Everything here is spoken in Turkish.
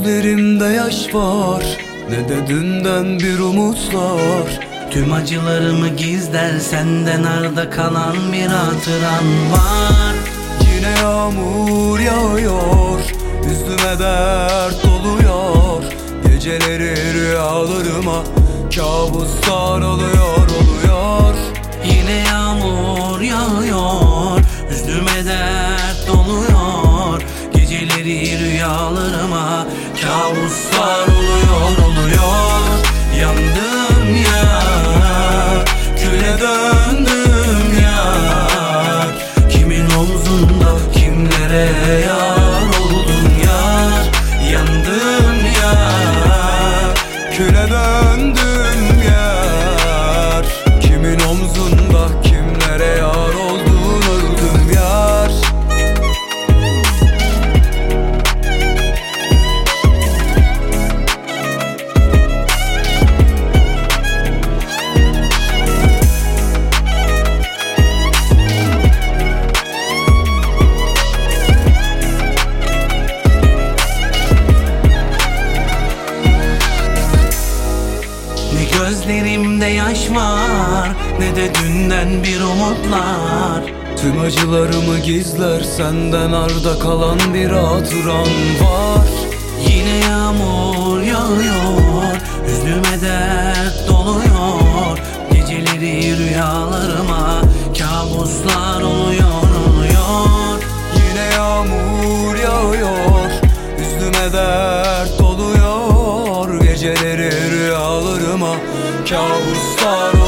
Gözlerimde yaş var, ne de dünden bir umutlar. Tüm acılarımı gizler, senden arda kalan bir hatıran var. Yine yağmur yağıyor, üstüme dert doluyor. Geceleri rüyalarıma kabuslar oluyor. Yine yağmur yağıyor, üstüme dert doluyor. Geceleri rüyalarıma kabuslar oluyor. Yandım ya, küle döndüm ya. Kimin omzunda kimlere yar oldum ya. Yandım ya, Küle döndüm yar. Kimin omzunda kimlere yar oldun, öldüm yar. gözlerimde yaş var, ne de dünden bir umutlar. Tüm acılarımı gizler, senden arda kalan bir hatıran var. Yine yağmur yağıyor, üstüme dert doluyor. Geceleri rüyalarıma kabuslar oluyor. Yine yağmur yağıyor, üstüme dert doluyor. Geceleri rüyalarıma kabuslar